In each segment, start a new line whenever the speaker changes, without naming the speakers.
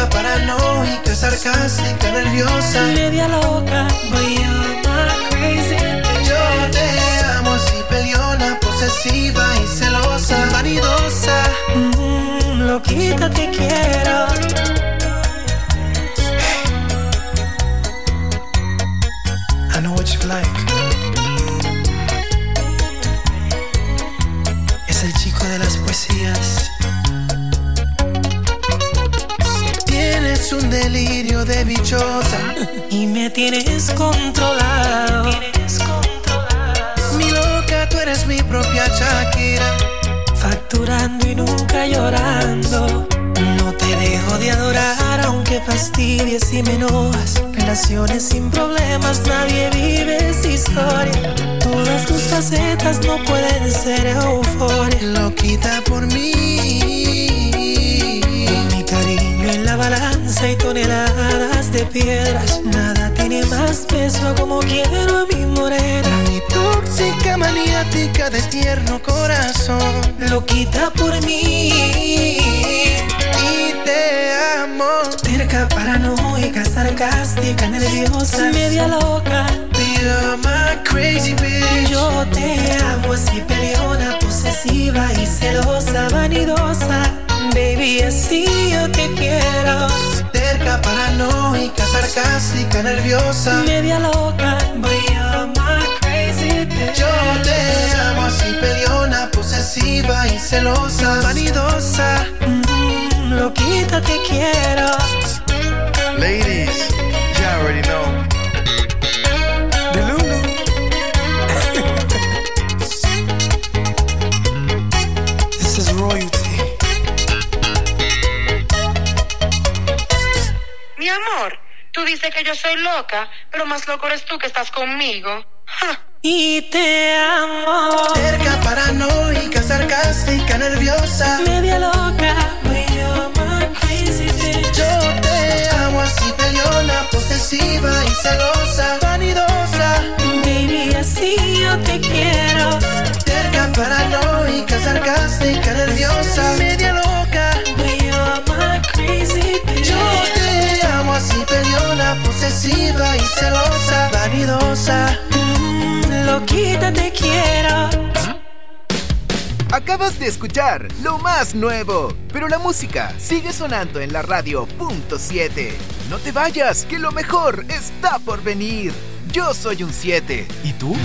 Terca, paranoica, sarcástica, nerviosa,
media loca, boy, you're my crazy bitch.
Yo te amo así, peleona, posesiva y celosa, vanidosa,
loquita te quiero.
I know what you like. Es el chico de las poesías. Tienes un delirio de bichota
y me tienes controlado.
Mi loca, tú eres mi propia Shakira.
Facturando y nunca llorando. No te dejo de adorar aunque fastidies y me enojas. Relaciones sin problemas, nadie vive esa historia. Todas tus facetas no pueden ser euforia.
Loquita por mí,
mi cariño en la balanza y toneladas de piedras. Nada tiene más peso como quiero a mi morena.
Mi tóxica maniática de tierno corazón.
Loquita por mí
y te amo.
Terca, paranoica, sarcástica, nerviosa, media loca.
You're my crazy bitch.
Yo te amo así, peleona, posesiva y celosa, vanidosa. Baby, así yo te quiero.
Terca, paranoica, sarcástica, nerviosa,
media loca. Boy, you're my crazy bitch.
Yo te amo así, peleona, posesiva y celosa, vanidosa.
Loquita te quiero.
Ladies, you already know. The Lulu. This is royalty.
Mi amor, tú dices que yo soy loca, pero más loco eres tú que estás conmigo. ¡Ja!
Y te amo.
Terca, paranoica, sarcástica, nerviosa,
media loca. You're my crazy bitch.
Yo te amo así, peleona, posesiva y celosa, vanidosa.
Baby, así yo te quiero.
Terca, paranoica, sarcástica, nerviosa, media loca.
You're my crazy bitch.
Yo te amo así, peleona, posesiva y celosa, vanidosa.
Loquita te quiero.
Acabas de escuchar lo más nuevo, pero la música sigue sonando en la radio .7. No te vayas, que lo mejor está por venir. Yo soy un 7. ¿Y tú?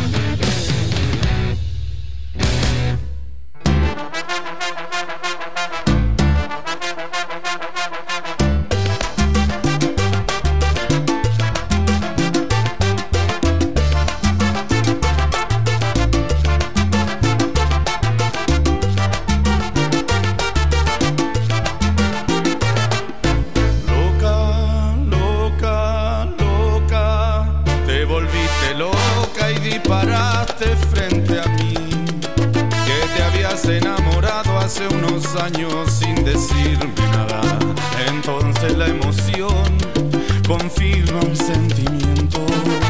Hace unos años sin decirme nada. Entonces la emoción confirma un sentimiento.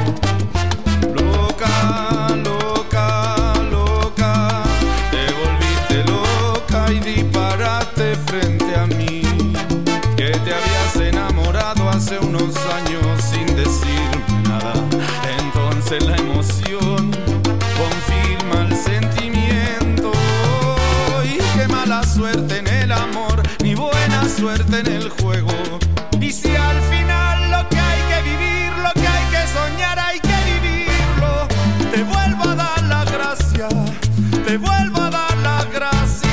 Loca, loca, loca, te volviste loca y disparaste frente a mí. Que te habías enamorado hace unos años sin decirme nada. Entonces la emoción confirma el sentimiento. Qué mala suerte en el amor, ni buena suerte en el juego. Y si al final lo que hay que vivir, lo que hay que soñar, hay que vivirlo. Te vuelvo a dar la gracia, te vuelvo a dar la gracia.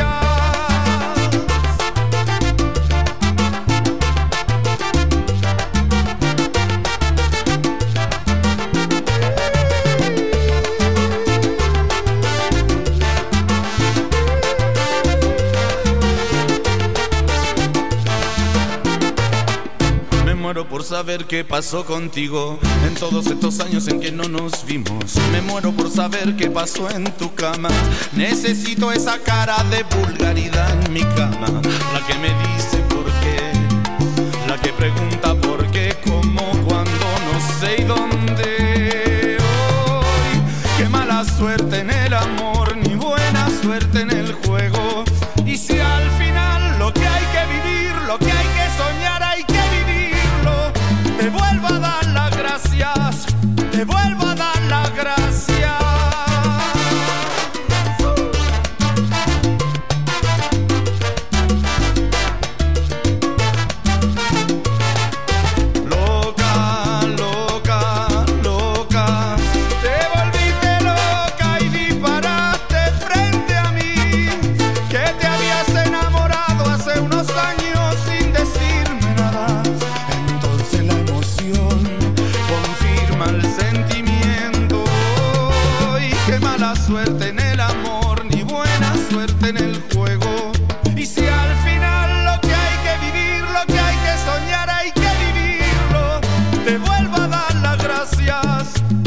Muero por saber qué pasó contigo en todos estos años en que no nos vimos. Me muero por saber qué pasó en tu cama. Necesito esa cara de vulgaridad en mi cama. La que me dice por qué, la que pregunta por qué, cómo, cuándo, no sé y dónde. Hoy, qué mala suerte en el amor, ni buena suerte en el juego. Y si al final lo que hay que vivir, lo que hay que soñar, hay que vivir.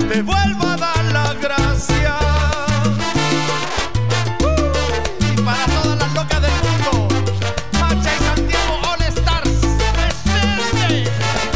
te vuelvo a dar las gracias. Y para todas las locas del mundo, Macha y Santiago All Stars presente.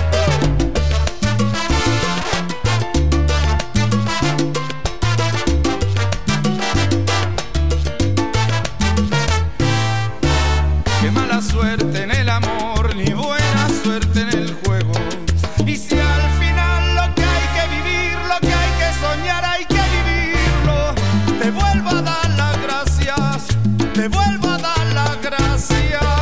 Qué mala suerte en el amor, ni buena suerte en el juego. Y si al final lo que hay que vivir, lo que hay que soñar, hay que vivirlo, te vuelvo a dar las gracias, te vuelvo a dar las gracias.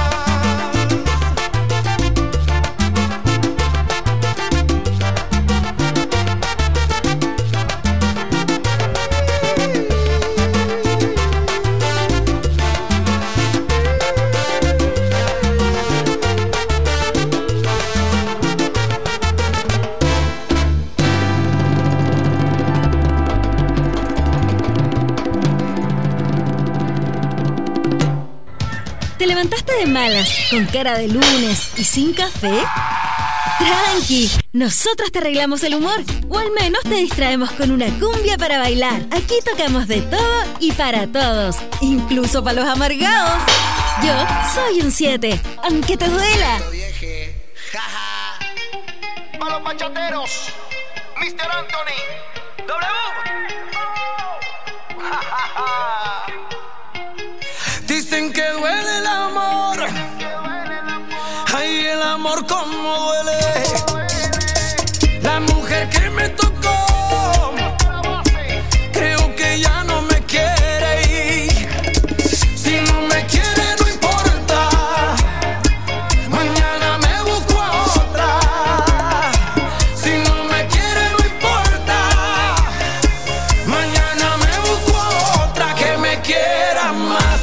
¿Te levantaste de malas, con cara de lunes y sin café? Tranqui, nosotros te arreglamos el humor, o al menos te distraemos con una cumbia para bailar. Aquí tocamos de todo y para todos, incluso para los amargados. Yo soy un 7, aunque te duela.
Para los bachateros, Mr. Anthony, W.
Dicen que duele el amor. Ay, el amor como duele. La mujer que me tocó, creo que ya no me quiere ir. Si no me quiere no importa, mañana me busco a otra. Si no me quiere no importa, mañana me busco a otra que me quiera más.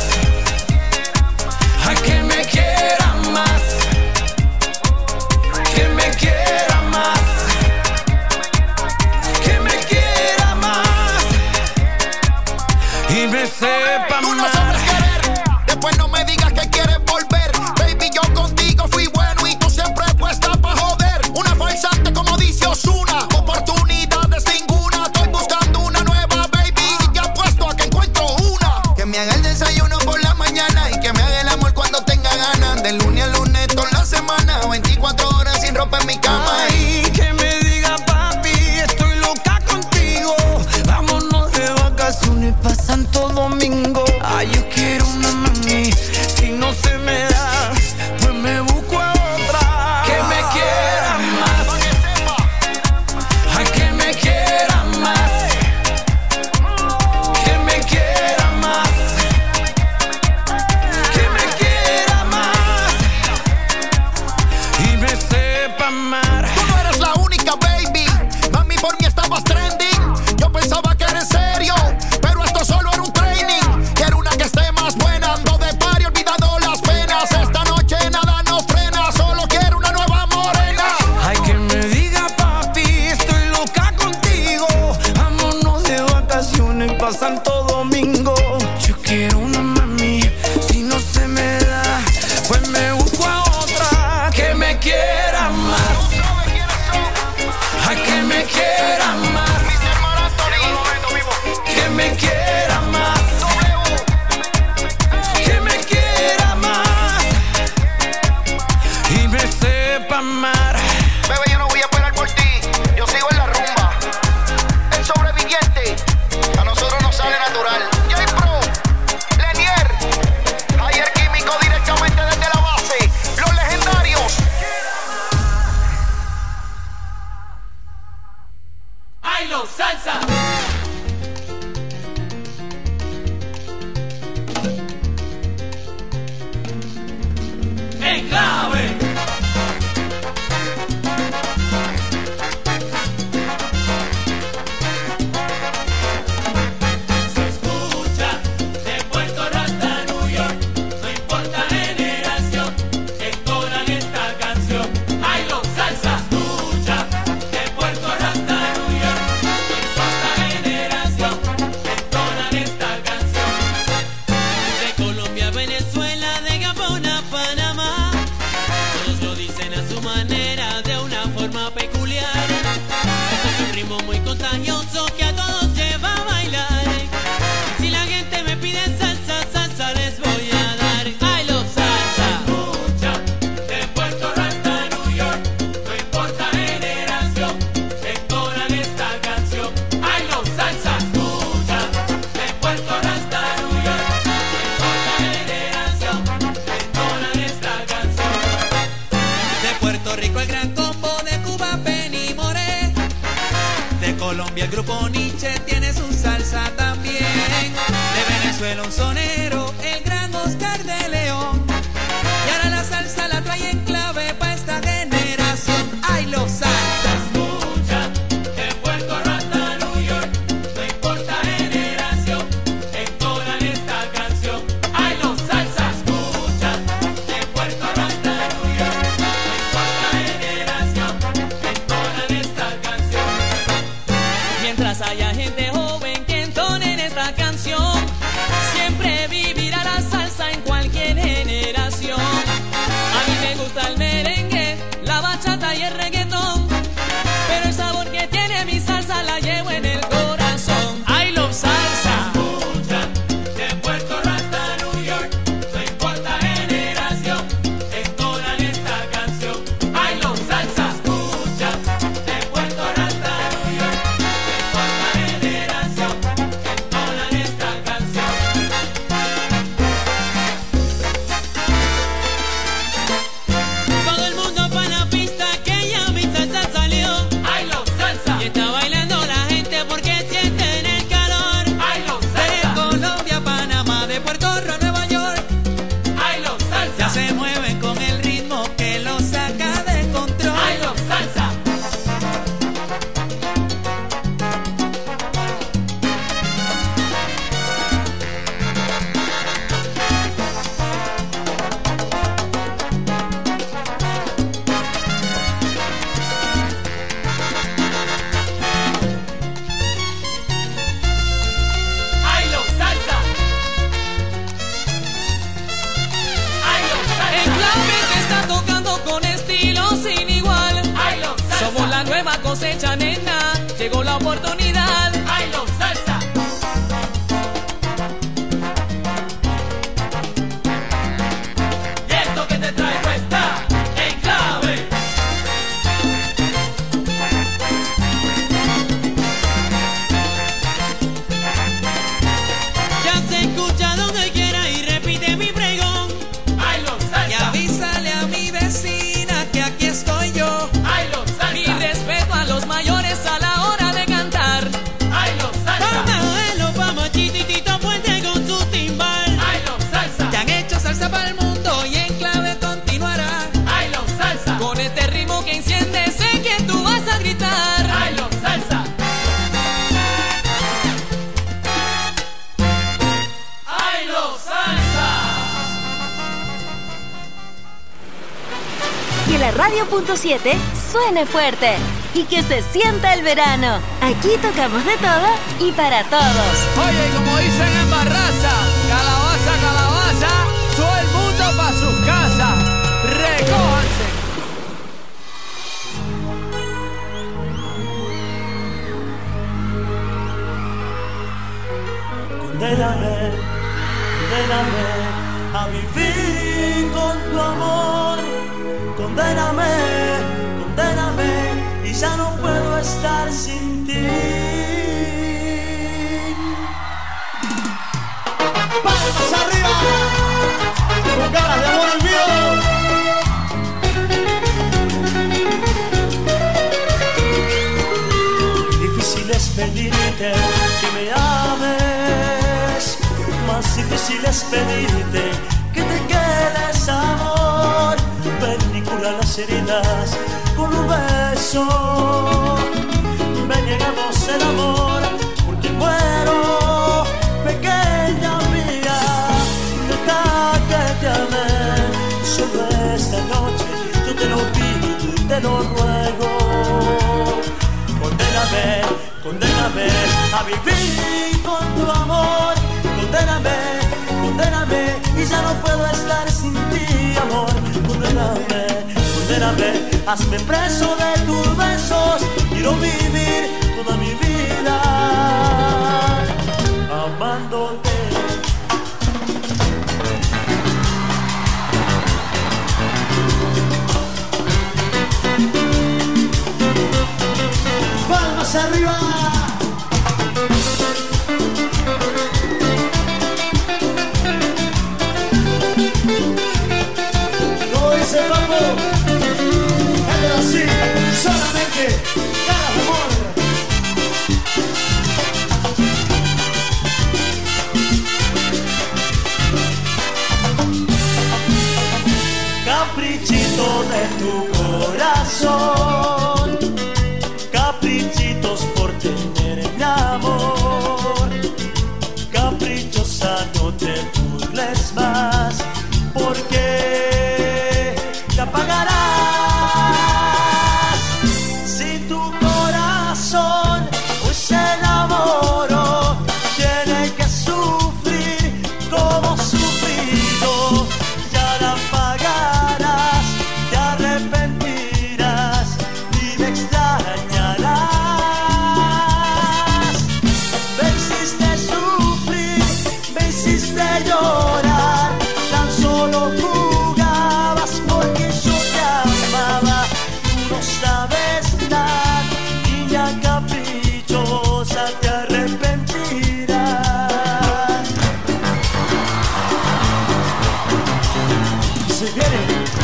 Que me quiera más, que me quiera más, que me quiera más y me sepa
Tú no
más.
sabes querer, después no me digas que quieres volver. Baby, yo contigo fui bueno y tú siempre puesta pa' joder. Una farsante como dice Ozuna, oportunidades ninguna. Estoy buscando una nueva, baby, y ya apuesto a que encuentro una. Que me haga el desayuno por la mañana y que me haga el amor cuando tenga ganas. De lunes a lunes toda la semana, 24 horas sin ropa en mi cama.
Ay, que me diga papi, estoy loca contigo. Vámonos de vacaciones pa' Santo Domingo. Ay, yo quiero una mami, si no se me da, pues me busco a otra. Que me quiera más, ay, que me quiera más, que me quiera más, que me quiera más y me sepa amar.
Tú no eres la única, baby. Mami, por mí estabas trending. Yo pensaba que era en serio, pero esto solo era un training. Quiero una que esté más buena. Ando de party olvidando las penas. Esta noche nada nos frena. Solo quiero una nueva morena.
Ay, que me diga papi, estoy loca contigo. Vámonos de vacaciones pa' Santo Domingo. Yo quiero una mami, si no se me da, pues me busco a otra que me quiera más. Ay, que me quiera más, que me quiera más, que me quiera más y me sepa amar.
Bebé, yo no voy a esperar por ti. Yo sigo en la rumba. El sobreviviente, a nosotros nos sale natural. J-Pro, Lenier, Ayer Químico directamente desde la base. Los legendarios.
¡Ay, los salsa! ¡En clave! Se escucha de Puerto Rico hasta New York, no importa generación, entonan esta canción. ¡Ay, los salsa! Escucha de Puerto Rico hasta New York, no importa generación, entonan esta canción. De Colombia a Venezuela, de Gabón a Panamá, todos lo dicen a su manera, de una forma peculiar. Este es un ritmo muy contagioso
Colombia el grupo Nietzsche tiene su salsa también. De Venezuela un sonero, el gran Oscar de León. Y ahora la salsa la trae en clave pa' esta generación. ¡Ay, los salsas!
Escucha, de Puerto Rico hasta New York, no importa generación, entonan esta canción. ¡Ay, los salsas! Escucha, de Puerto Rico hasta New York, no importa generación, entonan esta canción.
Mientras haya gente joven que entone en esta canción, siempre vivirá la salsa en cualquier generación. A mí me gusta el merengue, la bachata y el reggaetón, pero el sabor que tiene mi salsa la llevo en el corazón. ¡Ay, los salsa!
Escucha, de Puerto Rico hasta New York, no importa generación, entonan esta canción. ¡Ay, los salsa! Escucha, de Puerto Rico hasta New York, no importa generación, entonan esta canción.
Todo el mundo pa' la pista que ya mi salsa salió.
¡Ay, los salsa!
Y está bailando la gente porque sienten el calor.
¡Ay, los
De
salsa!
Colombia, Panamá, de Puerto Rico a Nueva York,
¡Ay, los
ya
salsa!
se mueven con el ritmo que los saca de control.
¡Ay, los salsa! ¡Ay, los salsa! ¡Ay, los
En
salsa!
clave que está tocando con estilo sin igual.
¡Ay, los salsa!
Somos la nueva cosecha, nena. Llegó la oportunidad.
¡Ay, los salsa! Y esto que te traigo está en clave.
Ya se escucha donde quiera y repite mi pregón.
¡Ay, los
Y
salsa!
avísale a mi vecina que aquí estoy yo.
¡Ay, los
Mi
salsa!
respeto a los mayores a la hora de cantar.
¡Ay, los salsa!
Vamos, vamos, chititito puente con su timbal.
¡Ay, los salsa!
Ya han hecho salsa para el mundo y en clave continuará.
¡Ay, los salsa!
Con este ritmo que enciende, sé que tú vas a gritar.
¡Ay, los salsa! ¡Ay, los salsa!
Que la radio.7 suene fuerte y que se sienta el verano. Aquí tocamos de todo y para todos.
Oye, y como dicen en Barraza, calabaza, calabaza, todo el mundo pa' sus casas. Recójanse.
Condéname, condéname a vivir con tu amor. Condéname, condéname y ya no puedo estar sin ti. ¡Palmas arriba! Con ganas de amor el mío. Difícil es pedirte que me ames, más difícil es pedirte que te quedes, amor. Ven y cura las heridas con un beso. Ven y hagamos el amor, porque muero, pequeña mía. Deja que te ame, solo esta noche yo te lo pido y te lo ruego. Condéname, condéname a vivir con tu amor. Condéname, condéname y ya no puedo estar sin ti, amor. Condéname, condéname, hazme preso de tus besos. Quiero vivir toda mi vida amándote. Palmas arriba. Como dice Paco, cántalo así, solamente cada amor. tu corazón, caprichitos por tener mi amor. Caprichosa, no te burles más, porque te apagarás. Si tu corazón hoy se enamoró, tiene que sufrir como sufrido. Ya la pagarás, te arrepentirás y me extrañarás. Me hiciste sufrir, me hiciste llorar, tan solo jugabas porque yo te amaba. Tú no sabes nada, niña caprichosa, te arrepentirás. Se viene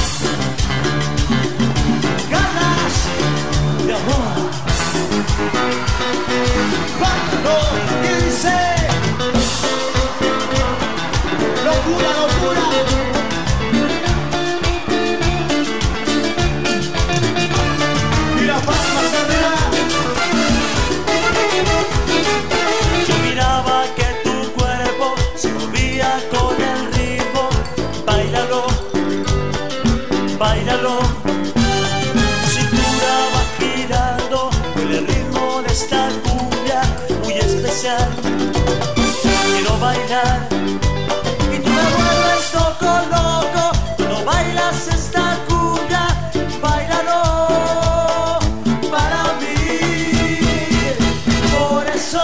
ganas de amor. Cuando dice locura, locura. Y la palma se verá. Yo miraba que tu cuerpo se movía con el ritmo. Báilalo, báilalo. Tu cintura va girando con el ritmo de esta cumbia muy especial. Quiero bailar y tú me vuelves loco, loco. Cuando bailas esta cumbia, báilalo para mí. Por eso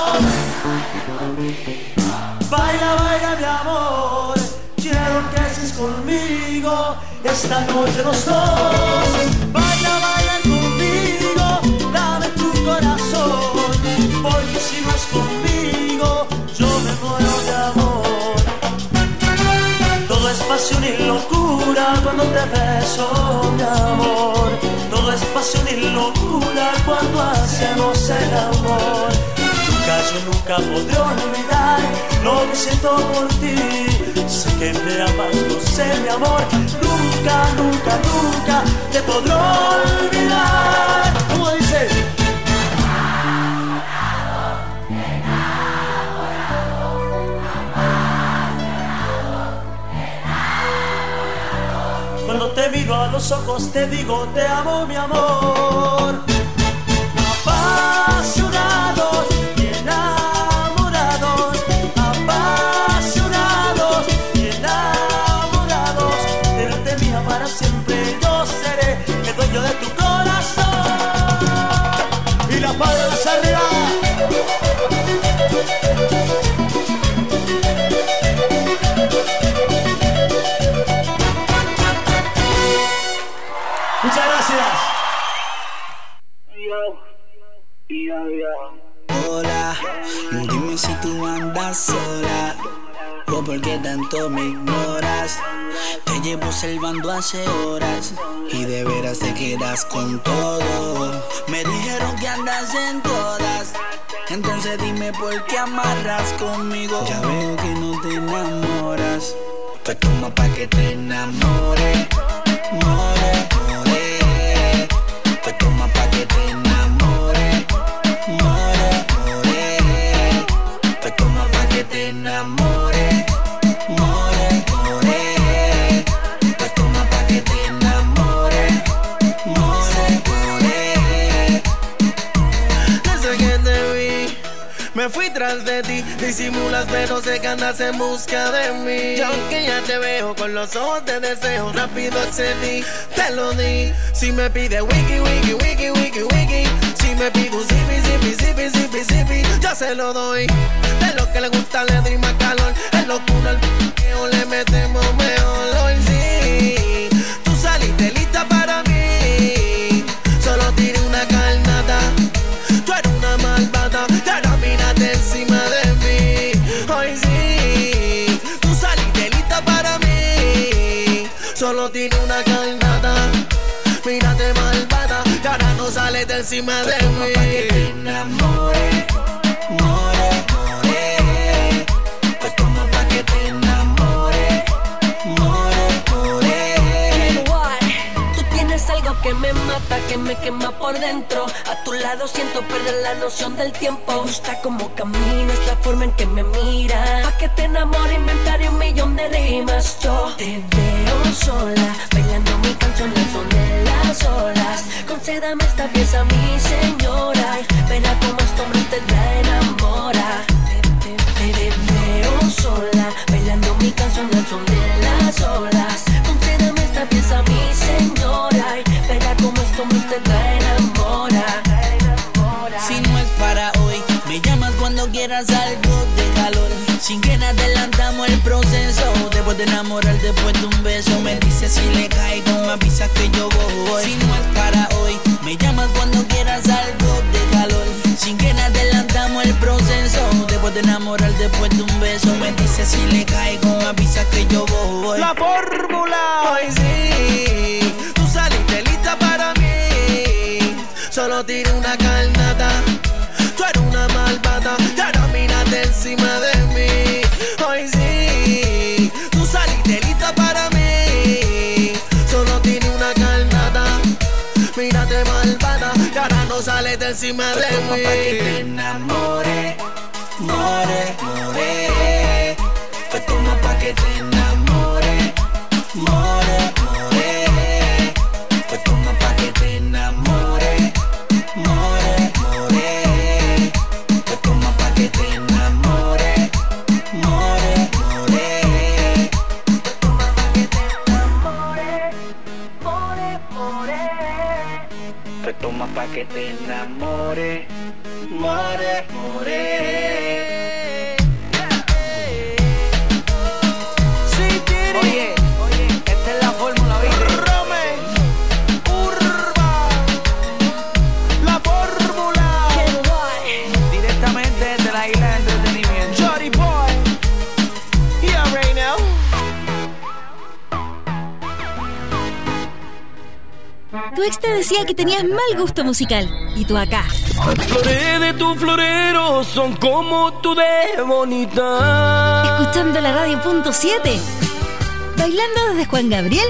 baila, baila mi amor. Quiero que estés conmigo esta noche los dos. Baila, baila conmigo, dame tu corazón, porque si no es conmigo yo me muero de amor. Todo es pasión y locura cuando te beso, mi amor. Todo es pasión y locura cuando hacemos el amor. Yo nunca podré olvidar lo que siento por ti. Sé que me amas, lo sé, mi amor. Nunca, nunca, nunca te podré olvidar. ¿Cómo dice? Cuando te miro a los ojos te digo te amo, mi amor. Apasionados y enamorados, apasionados y enamorados. Tenerte mía para siempre yo seré el dueño de tu corazón. Y la palmas arriba. Muchas gracias.
Hola, dime si tú andas sola o por qué tanto me ignoras. Te llevo observando hace horas y de veras te quedas con todo. Me dijeron que andas en todas, entonces dime por qué amarras conmigo. Ya veo que no te enamoras, pues toma pa' que te enamore. More, more, pues toma pa' que te enamore. More, more, pues toma pa' que te enamore. More, more, pues toma pa' que te enamore. More, more.
Desde que te vi, me fui tras de ti. Disimulas pero sé que andas en busca de mí. Y aunque ya te veo con los ojos de deseo, rápido accedí, te lo di. Si me pide wiki, wiki, wiki, wiki, wiki, si me pide un zipi, zipi, zipi, zipi, zipi, yo se lo doy. De lo que le gusta le doy más calor. Es locura el p***eo, le metemos mejor. Hoy sí, tú saliste lista para mí. Solo tiré una carnata. Tú eres una malvada, y ahora mírate encima de mí. Hoy sí, tú saliste lista para mí. Solo tiré una carnata. Mírate malvada, y ahora no sales de encima de mí.
Pa' que te enamore. More, more, pues toma pa' que te enamore. More, more.
Tú tienes
tienes algo que me mata, que me quema por dentro. A tu lado siento perder la noción del tiempo. Me gusta cómo caminas, la forma en que me miras. Pa' que te enamore inventaré 1.000.000 de rimas. Yo te veo sola, bailando mi canción al son de las olas. Concédame esta pieza, mi señora, y verá cómo este hombre usted la enamora. Te veo sola, bailando mi canción al son de las olas. Concédame esta pieza, mi señora, y verá cómo este hombre usted la enamora.
Si no es para hoy, me llamas cuando quieras algo de calor. Sin que nos adelantamos el proceso. Después de enamorar, después de un beso, me dices si le caigo, me avisas que yo voy. Si no es para hoy, me llamas cuando quieras algo de calor. Sin que nos adelantamos el proceso. Después de enamorar, después de un beso, me dices si le caigo, me avisas que yo voy.
La fórmula, hoy sí, tú saliste lista para mí. Solo tiré una carnata, tú eres una malvada, y ahora mírate encima de mí. Hoy sí, tú saliste lista para mí. Solo tiré una carnata, mírate malvada, y ahora no sales de encima de mí.
Pa' que te enamore, more, more. Pues toma pa' que te enamore, more, more. Pues toma pa' que te enamore, more, more. Pues toma pa' que te enamore, more, more. Pues toma pa' que te enamore, more, more. Pues toma pa' que te enamore, more, more.
Oye, esta es la fórmula, ¿viste?
La fórmula.
Directamente desde la isla de entretenimiento.
Jody Boy. Yeah, right now.
Tu ex te decía que tenías mal gusto musical. Y tú acá.
Las flores de tu florero son como tú de bonita.
Escuchando la radio.7. Bailando desde Juan Gabriel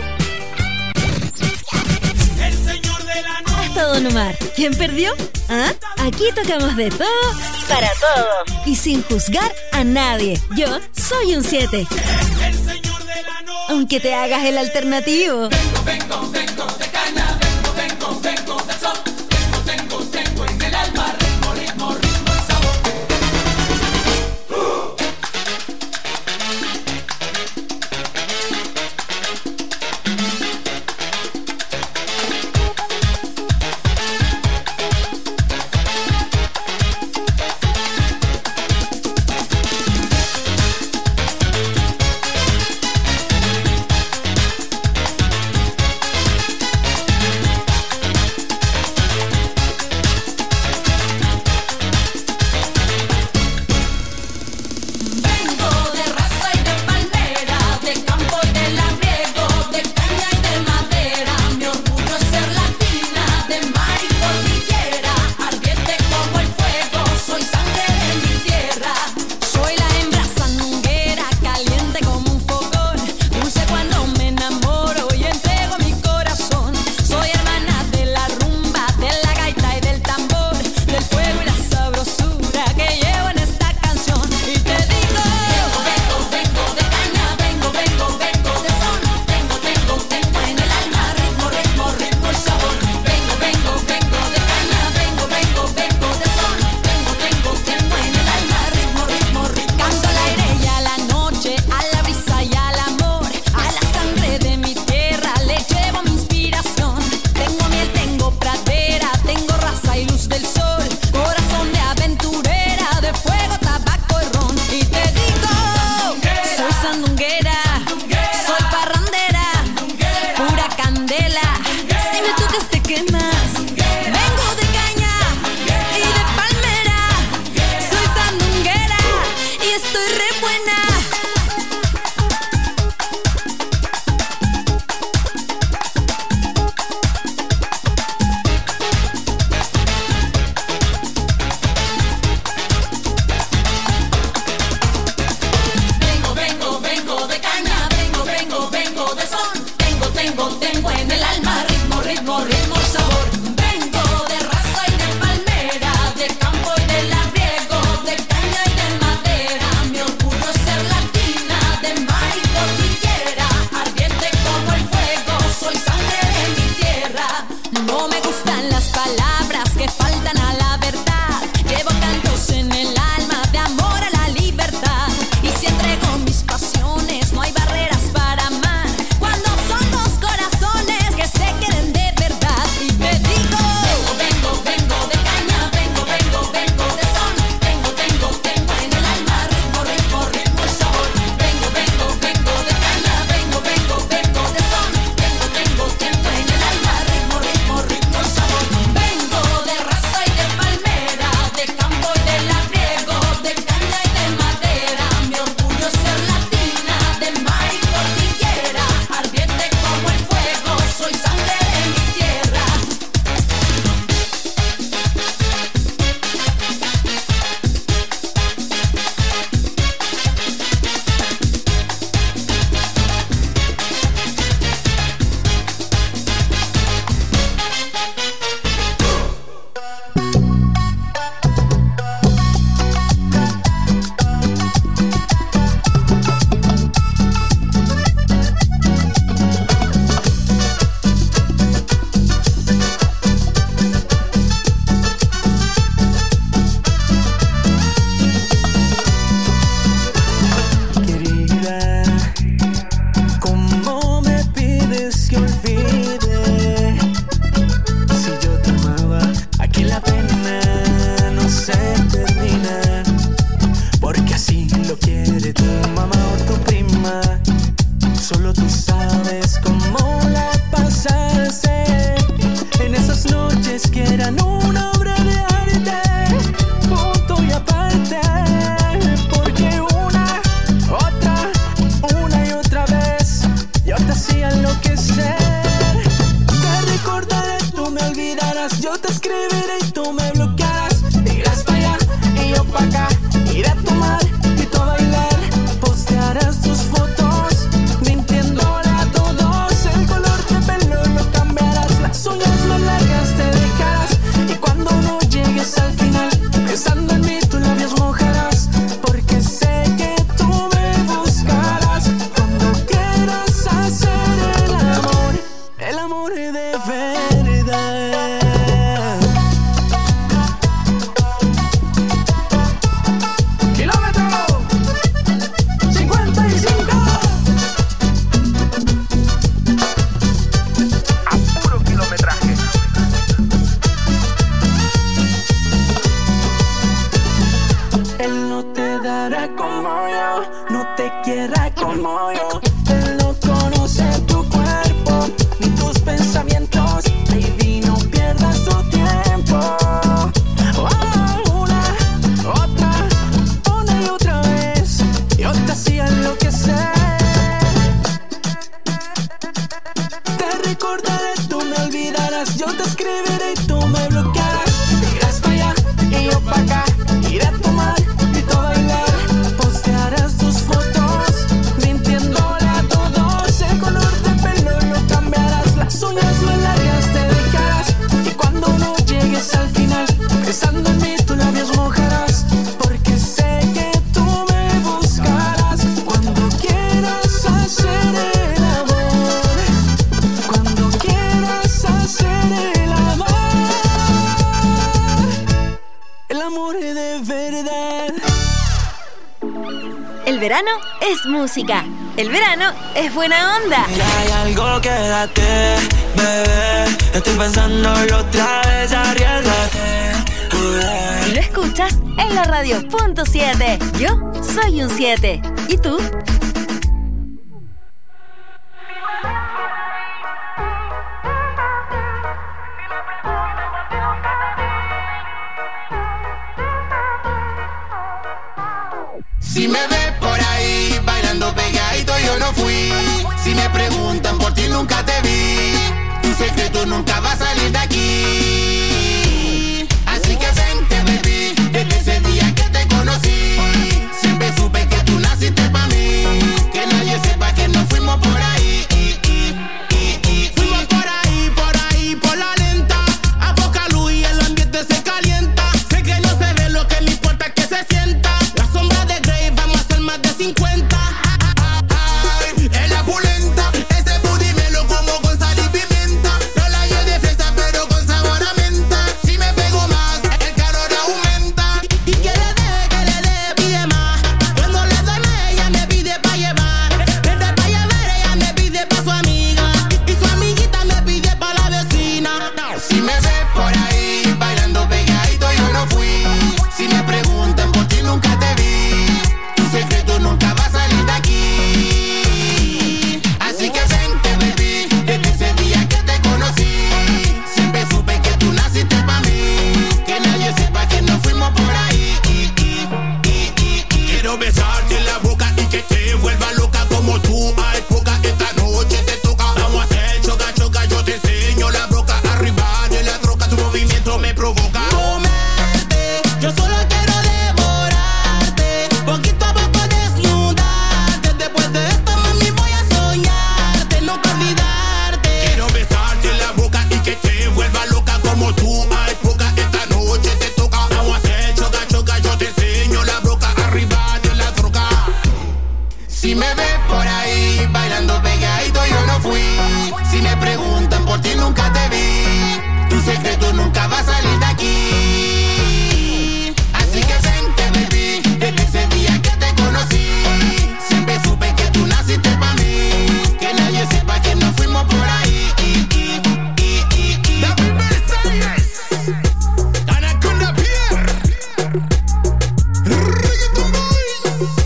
hasta Don Omar. ¿Quién perdió? ¿Ah? Aquí tocamos de todo para todos y sin juzgar a nadie. Yo soy un 7. Aunque te hagas el alternativo.
Vengo de caña, vengo de sol. Tengo en el alma ritmo y sabor.
No me gustan las palabras que faltan a la verdad. Llevo cantos en el alma de amor a la libertad. Y si entrego mis pasiones, no hay barreras para amar. Cuando son dos corazones que se quieren de verdad. Y te digo, vengo de caña, vengo de son. Tengo en el alma ritmo y sabor. Vengo de caña, vengo de son. Tengo en el alma ritmo y sabor. Vengo de raza y de palmera, de campo y de labriego, de caña y de madera. Mi orgullo es ser latina, de mar y cordillera, ardiente como el fuego, soy sangre de mi tierra.
Querida, ¿cómo me pides que olvide? Si yo te amaba, aquí la pena no se termina. Porque así lo quiere tu mamá o tu prima. Solo tú sabes cómo la pasaste en esas noches que eran una obra de arte, punto y aparte. Porque una y otra vez yo te hacía enloquecer. Te recordaré, tú me olvidarás. Yo te escribiré y tú me bloquearás. Irás para allá y yo para acá. Iré a tomar y tú a bailar. Postearás tus fotos mintiéndole a todos. El color de pelo lo cambiarás. Las uñas más largas te dejarás. Y cuando no llegues al final, pensando en mí tus labios mojarás. Porque sé que tú me buscarás cuando quieras hacer el amor de verdad. Kilómetro 55.
A puro kilometraje.
Él no te dará como yo, no te quiera como yo. Él no conoce tu cuerpo ni tus pensamientos. Baby, no pierdas tu tiempo. Una y otra vez yo te hacía enloquecer. Te recordaré, tú me olvidarás. Yo te escribiré y tú me bloquearás. Irás para allá y yo para acá. Iré a tomar y tú a bailar. Postearás tus fotos mintiéndole a todos. El color de pelo lo cambiarás. Las uñas más largas te dejarás. Y cuando no llegues al final, pensando en mí tus labios mojarás. Porque sé que tú me buscarás cuando quieras hacer el amor. Cuando quieras hacer el amor. El amor de verdad.
El verano es música. El verano es buena onda.
Ya hay algo, quédate, bebé. Estoy pensándolo otra vez, arriesgate.
Y lo escuchas en la radio .7. Yo soy un 7. ¿Y tú?
Si me ves por ahí bailando pegadito, yo no fui. Si me preguntan por ti, nunca te vi. Tu secreto nunca va a salir de aquí. Así que vente, baby. Desde ese día que te conocí, siempre supe que tú naciste pa' mí. Que nadie sepa que nos fuimos por ahí. Fuimos por ahí, por la lenta. A poca luz y el ambiente se calienta. Sé que no se ve lo que le importa es que se sienta. La sombra de Grey vamos a hacer más de 50. En la pulenta, ese booty me lo como con sal y pimienta. No la llevo de fresa, pero Si me ves por ahí bailando pegadito, yo no fui. Si me preguntan por ti, nunca te vi. Tu secreto nunca va a salir de aquí. Así que vente, baby, desde ese día que te conocí. Siempre supe que tú naciste pa' mí. Que nadie sepa que nos fuimos por ahí. Quiero besarte en la boca y que te vuelva loca como tú. Hay poca, esta noche te toca. Vamos a hacer choca, choca, yo te enseño la broca. Arriba de la troca, tu movimiento me provoca.
Comerte, yo solo quiero devorarte. Poquito a poco desnudarte. Después de esto, mami, voy a soñarte, nunca olvidarte.
Quiero besarte en la boca y que te vuelva loca como tú. Hay poca, esta noche te toca. Vamos a hacer choca, choca, yo te enseño la broca. Arriba de la troca. Si me ves por ahí bailando pegadito, yo no fui. Si me preguntan por ti, nunca te vi. Tu secreto nunca va a salir de aquí. Así que vente, baby, desde ese día que te conocí. Siempre supe que tú naciste pa' mí. Que nadie sepa que nos fuimos por ahí. Anaconda Pierre, Reggaeton Boys.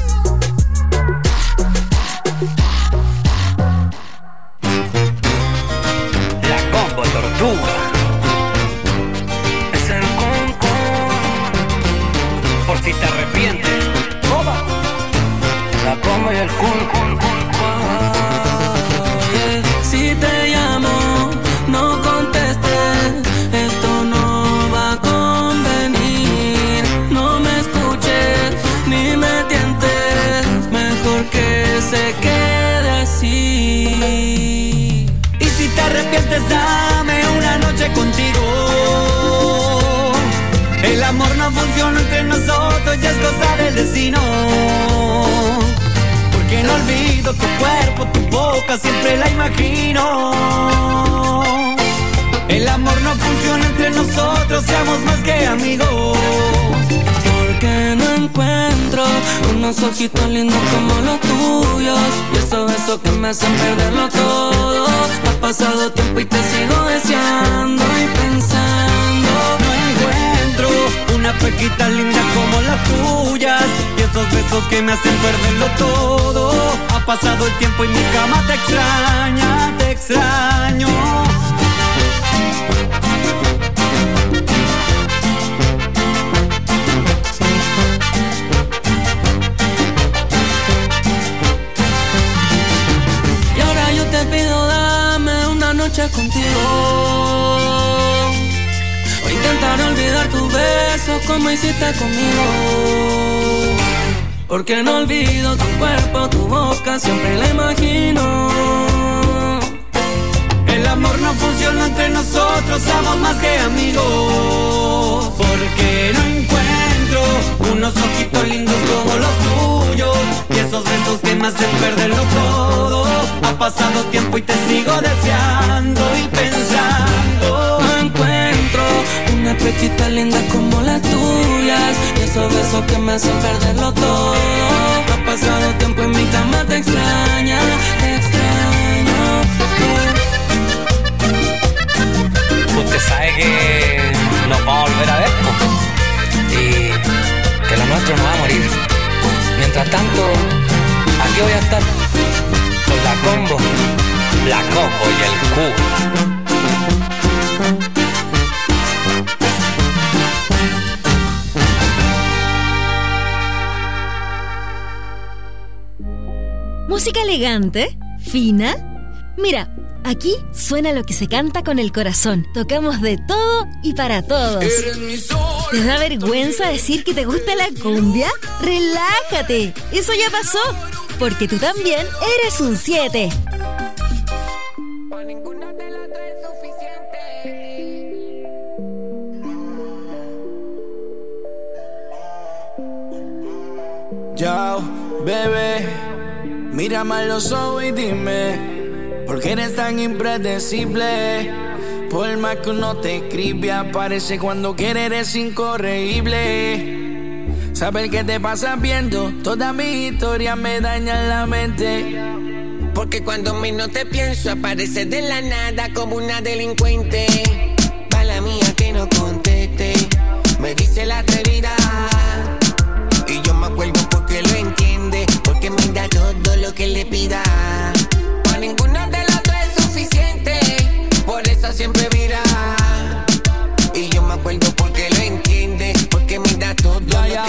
La combo tortuga. Es el con. Por si te arrepientes. Toma. La combo y el con.
Si te llamo, no contestes, esto no va a convenir. No me escuches, ni me tientes, mejor que se quede así.
Y si te arrepientes, dame una noche contigo. El amor no funciona entre nosotros, ya es cosa del destino. Porque no olvido tu cuerpo, tu boca, siempre la imagino. El amor no funciona entre nosotros, seamos más que amigos.
Porque no encuentro unos ojitos lindos como los tuyos. Y esos besos que me hacen perderlo todo. Ha pasado tiempo y te sigo deseando y pensando.
No encuentro una pequita linda como las tuyas. Y esos besos que me hacen perderlo todo. Ha pasado el tiempo y mi cama te extraña, te extraño.
Y ahora yo te pido, dame una noche contigo. O intentar olvidar tus besos como hiciste conmigo. Porque no olvido tu cuerpo, tu boca, siempre la imagino.
El amor no funciona entre nosotros, somos más que amigos. Porque no encuentro unos ojitos lindos como los tuyos. Y esos besos que me hacen perderlo todo. Ha pasado tiempo y te sigo deseando y pensando.
No encuentro una pechita linda como las tuyas. Y esos besos que me hacen perderlo todo. Ha pasado tiempo y mi cama te extraña, te extraño.
Usted sabe que nos vamos a volver a ver, po. Y que lo nuestro no va a morir. Mientras tanto, aquí voy a estar con la combo y el Q.
Música elegante, fina. Mira, aquí suena lo que se canta con el corazón. Tocamos de todo y para todos. ¿Te da vergüenza decir que te gusta la cumbia? ¡Relájate! Eso ya pasó, porque tú también eres un 7.
Yo, bebé, mírame a los ojos y dime, ¿por qué eres tan impredecible? Por más que uno te escribe, aparece cuando quiere, eres incorregible. Saber qué te pasa viendo toda mi historia me daña la mente.
Porque cuando menos te pienso, apareces de la nada como una delincuente.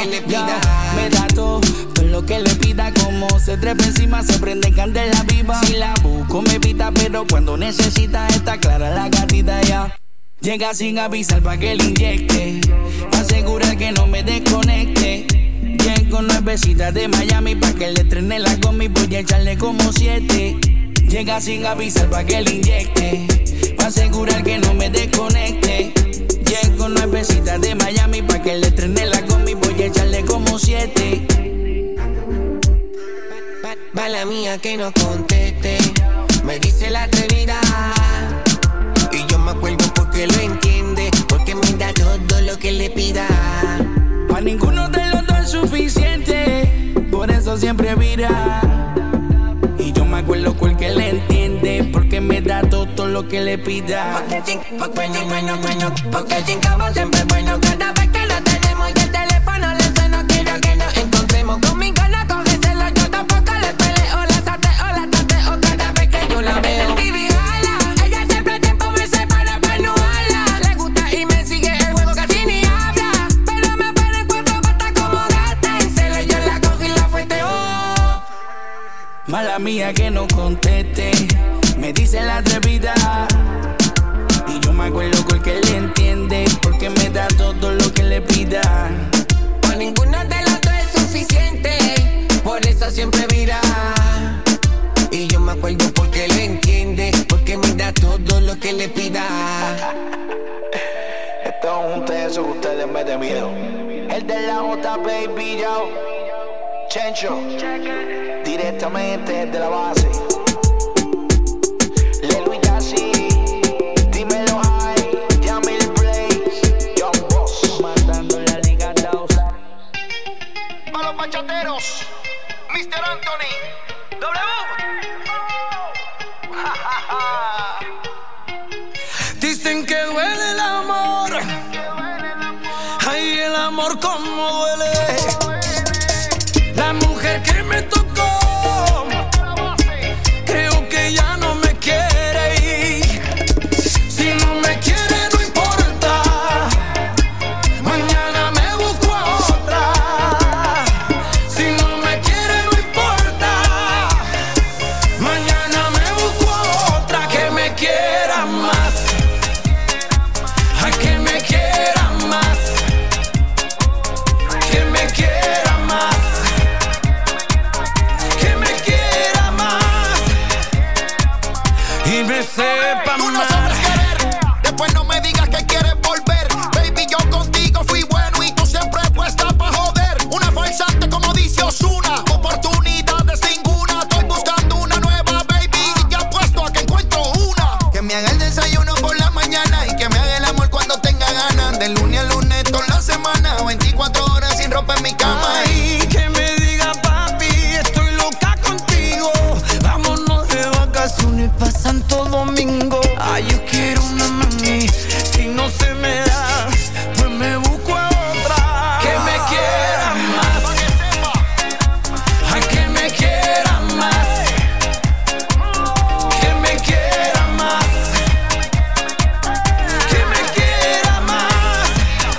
que le pida.
Me da todo lo que le pida. Como se trepa encima, se prende candela viva. Si la busco me pita, pero cuando necesita está clara la gatita ya. Llega sin avisar pa' que le inyecte, pa' asegurar que no me desconecte. Llego nuevecita de Miami pa' que le estrene la combi, voy a echarle como 7. Llega sin avisar pa' que le inyecte, pa' asegurar que no me desconecte. Llego nuevecita de Miami pa' que le estrene la combi, voy a echarle como 7.
Mala mía que no conteste, me dice la atrevida. Y yo me acuerdo porque lo entiende, porque me da todo lo que le pida.
Pa' ninguno de los dos es suficiente, por eso siempre vira. Y yo me acuerdo porque le entiende, porque me da todo lo que le pida.
Porque chincamos siempre es bueno. Cada vez que lo tenemos y el teléfono le suena, quiero que nos encontremos. Conmigo no cógeselo, yo tampoco le peleo. La sateo, la tateo cada vez que yo la veo. Vivi jala, ella siempre tiempo me separa pa' no hablar. Le gusta y me sigue el juego, casi ni habla. Pero me pone en cuatro patas como gata. En celo yo la cojo y la fueteo.
Mala mía que no conteste, me dice la atrevida. Y yo me acuerdo porque le entiende, porque me da todo lo que le pida.
Pa' ninguno de los dos es suficiente, por eso siempre vira. Y yo me acuerdo porque le entiende, porque me da todo lo que le pida.
Estamos juntos en eso que ustedes me den miedo. El de la J, baby, yo. Chencho, directamente desde la base. Lelo y Yassi, dímelo high, Yamil Blaze, Young Boss.
Matando la liga Dausa.
Pa' los bachateros, Mr. Anthony, W.
Dicen que duele el amor. Ay, el amor como duele. La mujer que me tocó, creo que ya no me quiere ir. Si no me quiere no importa, mañana me busco a otra. Si no me quiere no importa, mañana me busco a otra que me quiera más. Ay, que me quiera más, que me quiera más, que me quiera más y me sepa
Tú no
más.
sabes querer, después no me digas que quieres volver. Baby, yo contigo fui bueno y tú siempre puesta pa' joder. Una farsante como dice Ozuna, oportunidades ninguna. Estoy buscando una nueva, baby, y ya puesto a que encuentro una.
Que me haga el desayuno por la mañana y que me haga el amor cuando tenga ganas. De lunes a lunes toda la semana, 24 horas sin ropa en mi cama.
Ay, que me diga papi, estoy loca contigo. Vámonos de vacaciones pa' Santo Domingo. Ay, yo quiero una mami, si no se me da, pues me busco a otra. Que me quiera más, ay, que me quiera más, que me quiera más, que me quiera más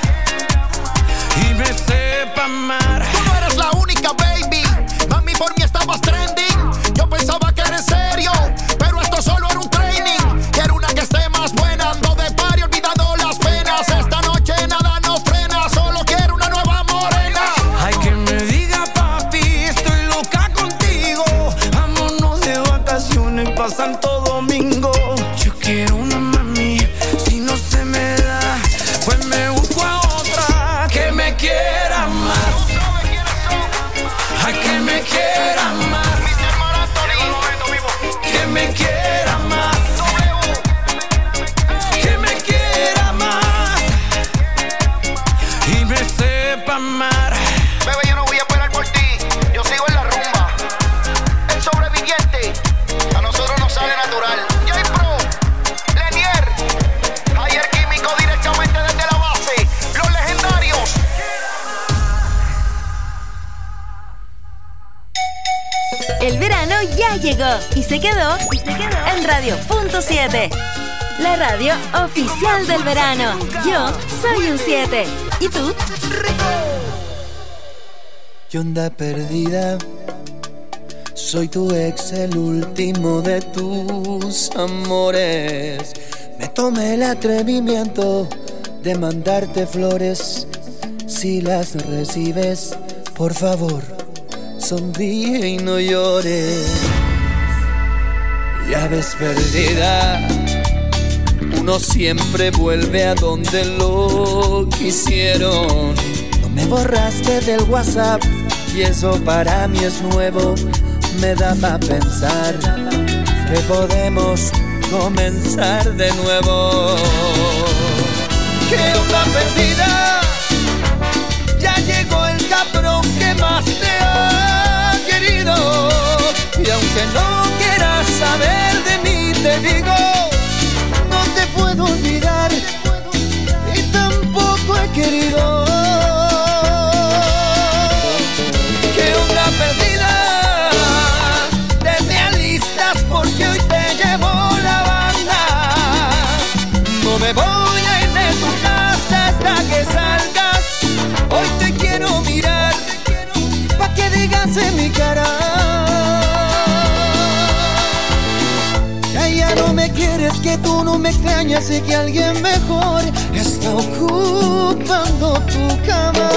y me sepa amar.
Tú no eres la única, baby. Mami, por mí estabas trending. Yo pensaba que eres serio, pero esto solo era un training. Quiero una que esté más buena. Ando de party olvidando las penas. Esta noche nada nos frena. Solo quiero una nueva morena.
Ay, que me diga papi, estoy loca contigo. Vámonos de vacaciones pa' Santo Domingo. Yo quiero una mami, si no se me da, pues me busco a otra que me quiera más. Ay, que me quiera más, que me quiera más, que me quiera más y me sepa amar.
Bebé, yo no voy a esperar por ti, yo sigo en la rumba. El sobreviviente, a nosotros nos sale natural. J-Pro, Lenier, Ayer Químico directamente desde la base. Los legendarios.
El verano ya llegó y se quedó en Radio.7, la radio oficial del verano. Yo soy un 7. ¿Y tú?
¿Qué onda perdida? Soy tu ex, el último de tus amores. Me tomé el atrevimiento de mandarte flores. Si las recibes, por favor, sonríe y no llores. Ya ves perdida, uno siempre vuelve a donde lo quisieron. No me borraste del WhatsApp y eso para mí es nuevo. Me da pa' pensar que podemos comenzar de nuevo. ¿Qué onda perdida? Ya llegó el cabrón que más te ha querido. Y aunque no quieras saber de mí, te digo, no te puedo olvidar y tampoco he querido. ¿Qué onda perdida? Te alistas porque hoy te llevo la banda. No me voy a ir de tu casa hasta que salgas. Hoy te quiero mirar pa' que digas en mi cara. Ya no me quieres, que tú no me extrañas y que alguien mejor está ocupando tu cama.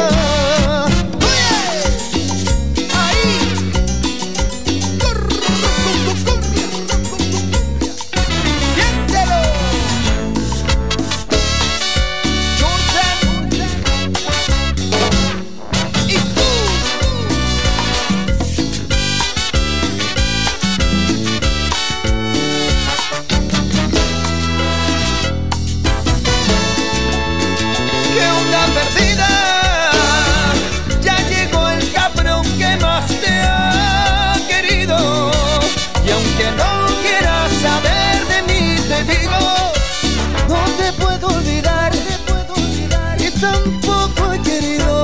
Tampoco he querido.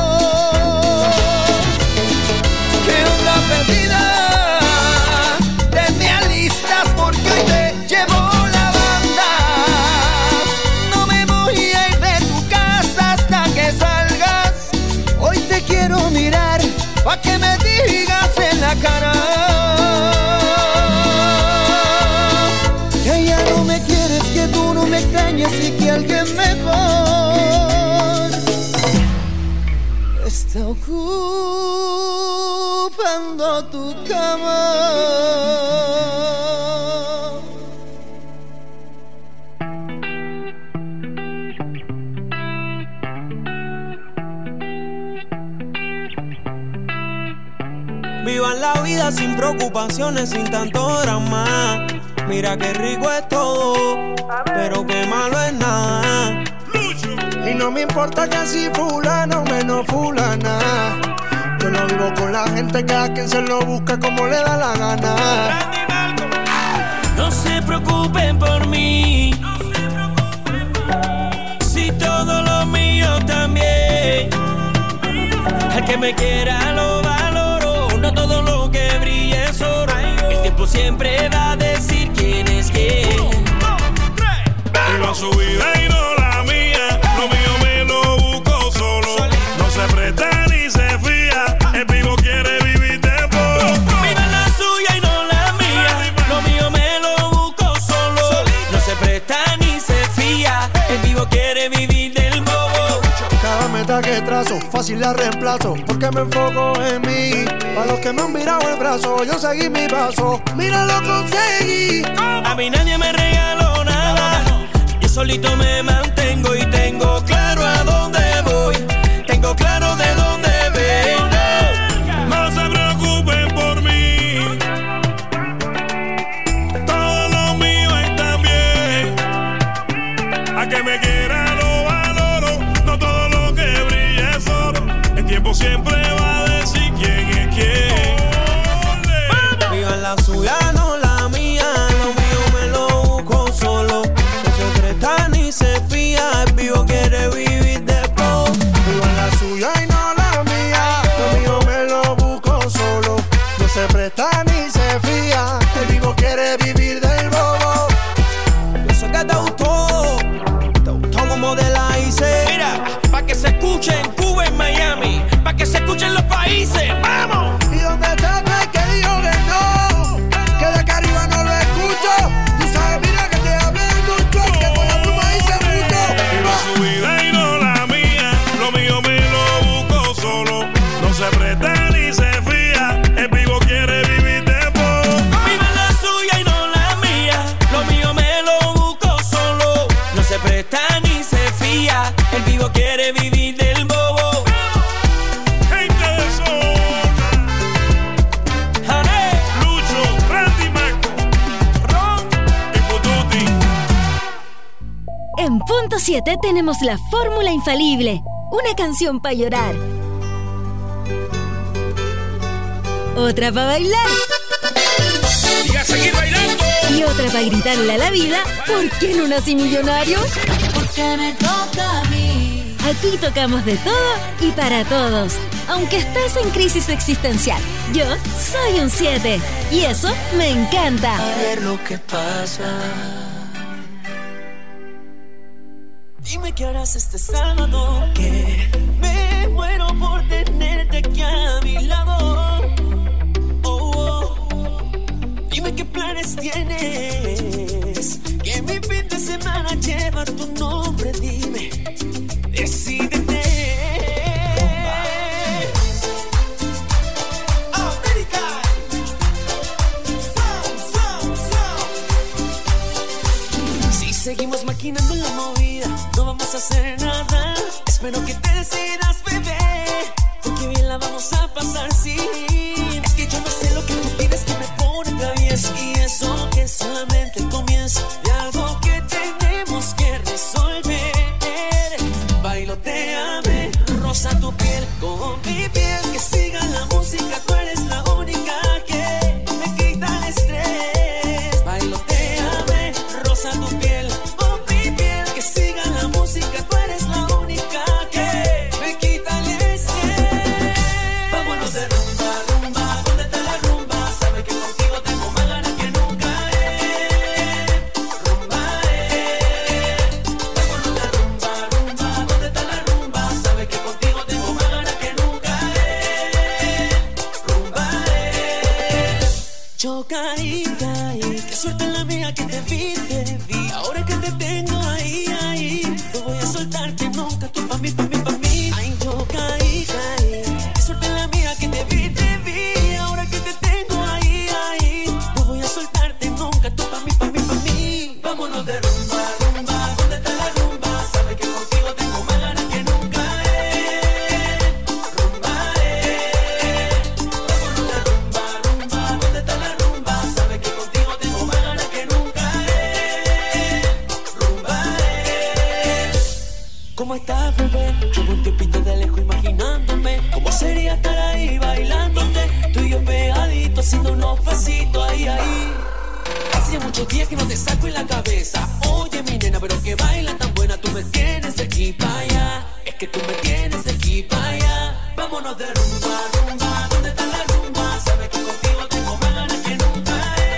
¿Qué onda perdida? Te me alistas porque hoy te llevo la banda. No me voy a ir de tu casa hasta que salgas. Hoy te quiero mirar pa' que me digas en la cara que ya no me quieres, que tú no me extrañas y que alguien mejor está ocupando tu cama.
Vivan la vida sin preocupaciones, sin tanto drama. Mira qué rico es todo, pero qué malo es nada.
Y no me importa que si fulano menos fulana. Yo no vivo con la gente, cada quien se lo busca como le da la gana.
No se preocupen por mí, si todo lo mío también. Al que me quiera lo valoro, no todo lo que brilla es oro. El tiempo siempre va a decir quién es quién.
Viva su vida y no la mía, lo mío me lo busco solo. No se presta ni se fía, el vivo quiere vivir de poco.
Viva la suya y no la mía, lo mío me lo busco solo. No se presta ni se fía, el vivo quiere vivir del bobo.
Cada meta que trazo, fácil la reemplazo, porque me enfoco en mí. Para los que me han mirado el brazo, yo seguí mi paso, mira lo conseguí.
A mí nadie me regaló nada, yo solito me mantengo y tengo claro a dónde voy, tengo claro de dónde vengo.
No se preocupen por mí, todo lo mío está bien. A que me quiera lo valoro, no todo lo que brilla es oro. El tiempo siempre va a decir quién es quién.
Vivan la suya, no la mía, lo mío me lo busco solo. No se presta ni se fía, el vivo quiere vivir de poco.
Vivan la suya y no la mía, lo mío me lo busco solo. No se presta ni se fía, el vivo quiere vivir del bobo.
Yo sé que te gustó como de la hice. Mira, pa' que se escuche en Cuba, en Miami, pa' que se escuche en los países.
7 tenemos la fórmula infalible. Una canción para llorar. Otra para bailar.
Y a seguir bailando.
Y otra para gritarle a la vida: ¿por qué no nací millonario?
Porque me toca a mí.
Aquí tocamos de todo y para todos. Aunque estés en crisis existencial, yo soy un 7 y eso me encanta.
A ver lo que pasa. Dime qué harás este sábado, que me muero por tenerte aquí a mi lado. Dime qué planes tienes, que mi fin de semana lleva tu nombre. Dime, decídete. Si seguimos maquinando la movida, no vamos a hacer nada. Espero que te decidas, bebé, porque bien la vamos a pasar, sí. Es que yo no sé lo que tú pides, que me pone travieso, y eso que es solamente el comienzo de algo que tenemos que resolver. Bailotéame, rosa tu piel con mi piel, que siga la música, tú eres la única que me quita el estrés. Bailotéame, rosa tu piel con mi piel, que siga la música, tú eres la única que me quita el estrés. Vámonos de rumba, rumba, ¿dónde está la rumba? Sabes que contigo tengo más ganas que nunca, rumba, vámonos de rumba, rumba, ¿dónde está la rumba? Sabes que contigo tengo más ganas que nunca, rumba, yo caí, qué suerte la mía que te vi, ahora que te tengo ahí, no voy a soltarte nunca, tú pa' mí, pa' mí, pa' mí. Ay, yo caí, qué suerte la mía que te vi, ahora que te tengo ahí, no voy a soltarte nunca, tú pa' mí, pa' mí, pa' mí. Vámonos de rumba, rumba, ¿dónde está la rumba? Sabes que contigo tengo más ganas que nunca, rumba, vámonos de rumba, rumba, ¿dónde está la rumba? Sabes que contigo tengo más ganas que nunca, rumba. ¿Cómo estás, bebé? Llevo un tiempito de lejos imaginándome cómo sería estar ahí bailándote, tú y yo pegaditos haciendo unos pasitos ahí. Hace ya muchos días que no te saco en la cabeza. Oye, mi nena, pero que baila tan buena, tú me tienes de aquí para allá. Es que tú me tienes de aquí para allá. Vámonos de rumba, rumba, ¿dónde está la rumba? Sabes que contigo tengo más ganas que nunca,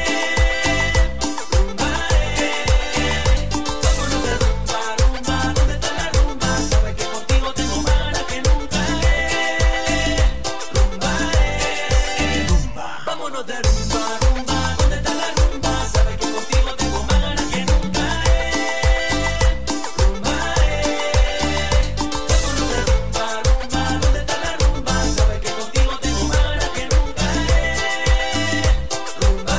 rumba, vámonos de rumba, rumba, ¿dónde está la rumba? Sabes que contigo tengo más ganas que nunca, rumba, vámonos de rumba, rumba, ¿dónde está la rumba? Sabes que contigo tengo más ganas que nunca, rumba, vámonos de rumba, rumba, ¿dónde está la rumba? Sabes que contigo tengo más ganas que nunca, rumba.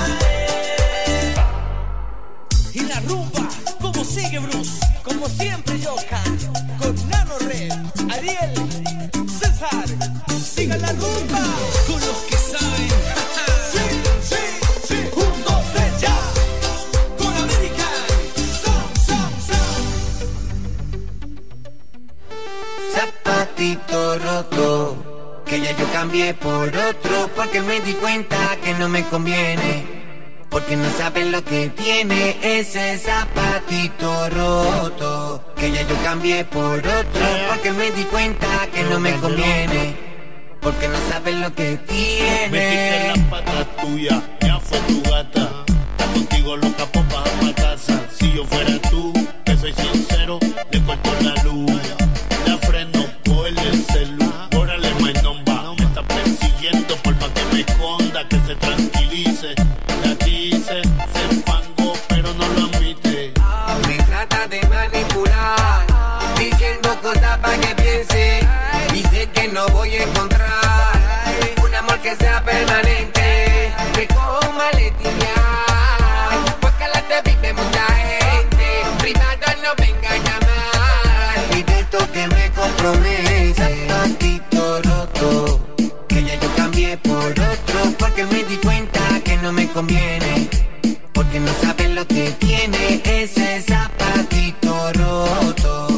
Y la rumba, ¿cómo sigue, Bruce? Como siempre yo canto, con Nano Red, Ariel, César, siga la rumba, con los que saben. Sí, sí, sí, 1, 2, 3, ya, con American,
Zapatito roto, que ya yo cambié por otro, porque me di cuenta que no me conviene. Porque no sabes lo que tiene ese zapatito roto, que ya yo cambié por otro, porque me di cuenta que no me conviene. Porque no sabes lo que tiene.
Metiste en la pata tuya, ya fue tu gata. Está contigo loca, popa pa' casa. Si yo fuera tú, te soy sincero, le corto la luz. La freno, cogerle el celu. Órale, my number. Me está persiguiendo por más que me esconda, que se tranquilice. La dice, se enfangó, pero no lo admite.
Me trata de manipular, diciendo cosas para que piense. Dice que no voy a encontrar un amor que sea permanente, que cojo maletina, porque la te vive mucha gente. Privada no venga a llamar, y de esto que me compromete. Zapatito roto, que ya yo cambié por otro, porque me di cuenta que no me conviene. Porque no sabes lo que tiene ese zapatito roto.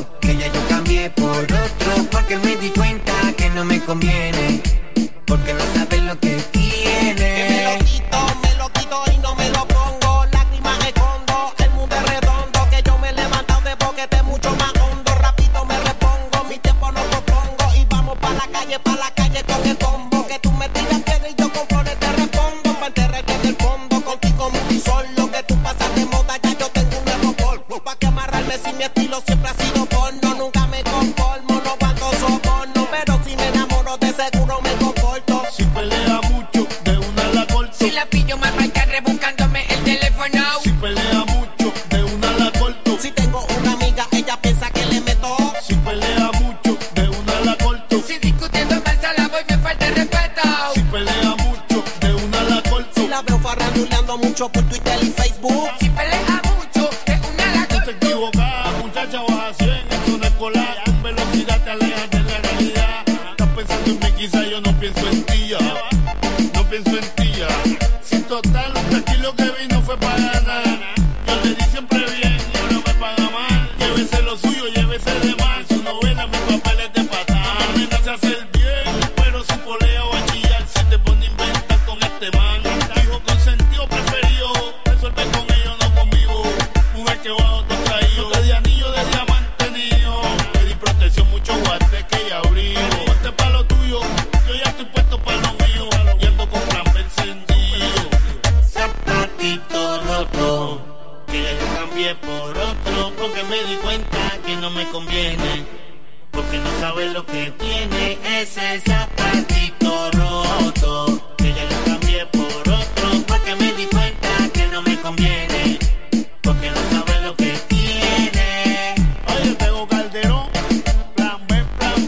Porque me di cuenta que no me conviene, porque no sabes lo que tiene.
Me lo quito y no me lo pongo. Lágrimas escondo, el mundo es redondo. Que yo me he levantado de boquete mucho más hondo. Rápido me repongo, mi tiempo no lo pongo. Y vamos pa' la calle con el combo. Que tú me tiras piedra y yo con flores te respondo. Pa' enterrar bien el fondo, contigo muy solo. Que tú pasas de moda, ya yo tengo un nuevo polvo. Pa' que amarrarme si mi estilo siempre ha sido porno. Nunca me conformo, no guardo soborno. Pero si me enamoro de seguro me comporto.
Si pelea mucho, de una la corto.
Si la pillo me arranca rebuscándome el teléfono.
Si pelea mucho, de una la corto.
Si tengo una amiga, ella piensa que le meto.
Si pelea mucho, de una la corto.
Si discutiendo más a la voy me falta el respeto.
Si pelea mucho, de una la corto.
Si la veo farranduleando mucho por Twitter y Facebook.
Si pelea mucho, de una la corto.
Tú te equivocas, muchacha, vas a 100 en zona escolar. Con velocidad te alejas de la realidad. Estás pensando en mí, quizá yo no pienso en ti ya. No pienso en ti ya. Si total, aquí lo que vino fue para ganar. Yo le di siempre bien y ahora me paga mal. Llévese lo suyo, llévese de mal. Su novela, mis papeles de patán. Amenaza a hacer bien, pero si polea o a chillar, si te pone a inventar con este man. Hijo consentido preferido, resuelve con ellos, no conmigo. Mujer que va a otro traído. No te di anillo de diamante niño. Le di protección, mucho guate que ya abrigo. Ponte pa' lo tuyo, yo ya estoy puesto pa' lo mío. Y ando con plan encendido. Zapatito roto, que ya yo cambié por otro. Porque me di cuenta que no me conviene, porque no sabes lo que tiene ese zapatito roto. Que ya yo cambié por otro, porque me di cuenta que no me conviene, porque no sabes lo que tiene. Oye, tengo Calderón, plan B,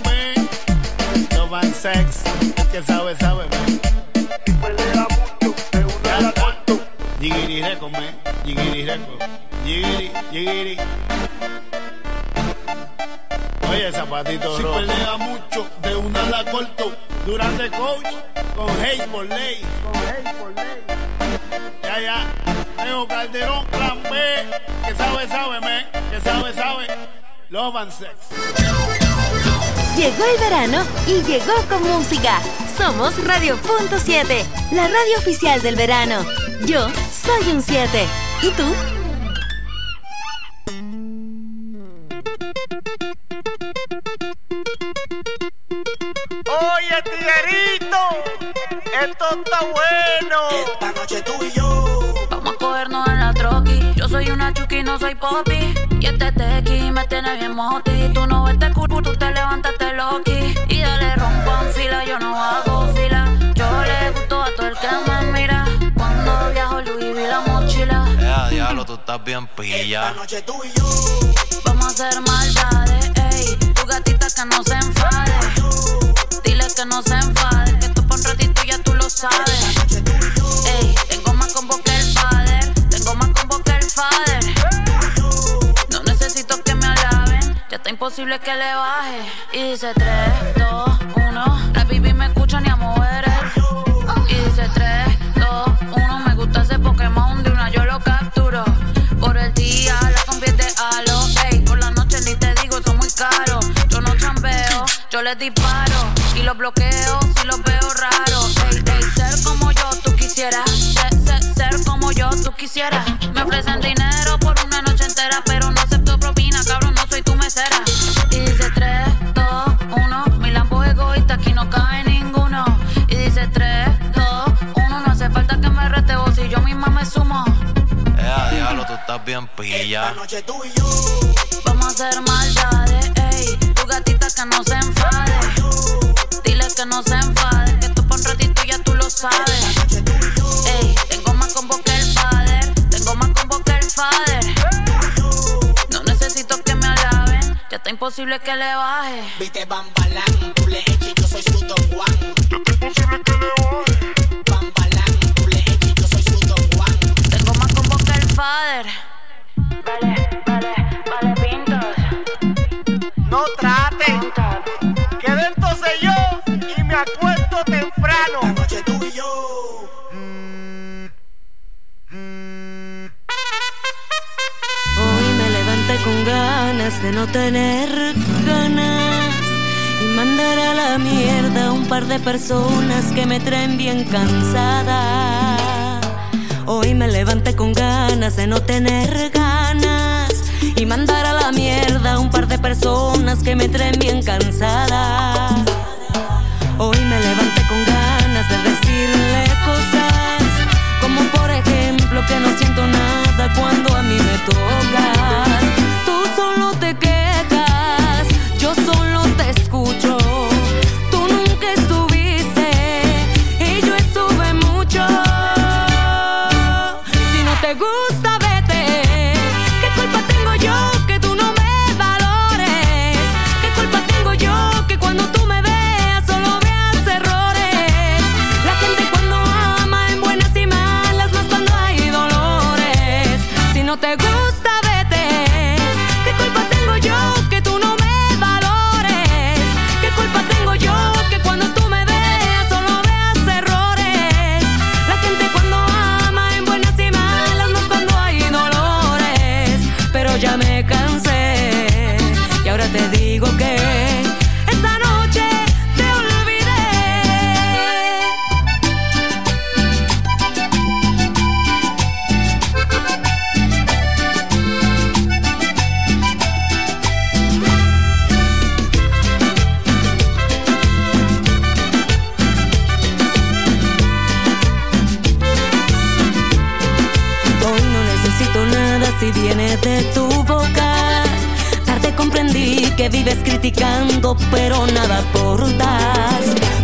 no van sex, el que sabe, sabe, man. Si pelea mucho, de una la corto. Yigiri reco, man, yigiri reco, yigiri. Oye, zapatito rojo. Si pelea mucho, de una la corto. Durante coach, con Hayes por ley. Ya. Tengo Calderón, plan B. Que sabe, man. Que sabe. Love and sex.
Llegó el verano y llegó con música. Somos Radio.7, la radio oficial del verano. Yo soy un 7. ¿Y tú?
Oye, tiguerito, esto está bueno. Esta noche tú y yo
vamos a cogernos en la troqui. Yo soy una chuki, no soy popi. Y este tequi me tiene bien moti. Tú no ves culo, tú te levantaste loqui. Y dale rompan fila, yo no hago fila. Yo le gusto a todo el que me mira. Cuando viajo Louis V la mochila.
Diablo, tú estás bien pilla.
Esta noche tú y yo
vamos a hacer maldades, ey. Tu gatita que no se enfade. Dile que no se enfade, que tú pa' un ratito ya tú lo sabes. Ey, tengo más combo que el fader. No necesito que me alaben, ya está imposible que le baje. Y dice 3, 2, 1. La baby me escucha ni a mover el. Y dice 3, 2, 1. Me gusta ese Pokémon, de una yo lo capturo. Por el día la convierte a lo. Ey, por la noche ni te digo, son muy caros. Yo no chambeo, yo les disparo. Y los bloqueo si los veo raros. Ey, ser como yo tú quisieras. Ser como yo tú quisieras. Me ofrecen dinero por una noche entera, pero no acepto propina, cabrón, no soy tu mesera. Y dice 3, 2, 1. Mi Lambo es egoísta, aquí no cabe ninguno. Y dice 3, 2, 1. No hace falta que me rete vos, si yo misma me sumo.
Diablo, tú estás bien pilla.
Esta noche tú y yo
vamos a hacer maldades, ey. Tu gatita que no se enfade. Dile que no se enfade, que tú pa' un ratito ya tú lo sabes. Ey, tengo más combo que el fader. No necesito que me alaben, ya está imposible que le baje.
Viste Bambalán, tú le eches, yo soy su Don Juan. Ya está imposible que le baje. Bambalán, tú le eches, yo soy su Don Juan.
Tengo más combo que el fader. Vale, pintos.
No traten, que dentro sé yo y me acuesto temprano. Esta noche tú y yo.
Hoy me levanté con ganas de no tener ganas y
mandar a la mierda un par de personas que me traen bien cansada. Hoy me levanté con ganas de no tener ganas y mandar a la mierda un par de personas que me traen bien cansada. Hoy me levanté con ganas de decirle cosas como por ejemplo que no siento nada cuando a mí me tocas. Tú solo te quejas, yo solo te escucho. Tú nunca estuviste y yo estuve mucho. Si no te gusta, vete. ¿Qué culpa tengo yo que tú no me valores? ¿Qué culpa tengo yo que cuando tú me veas solo veas errores? La gente cuando ama en buenas y malas, más cuando hay dolores. Si no te gusta, vete. ¿Qué culpa tengo yo que tú no me valores? ¿Qué culpa tengo yo que cuando tú me veas solo veas errores? La gente cuando ama en buenas y malas, más cuando hay dolores. Pero ya me cansé y ahora te digo que esta noche te olvidé. Hoy no necesito nada si viene de tu boca. Tarde comprendí que vives criticando, pero nada aportas.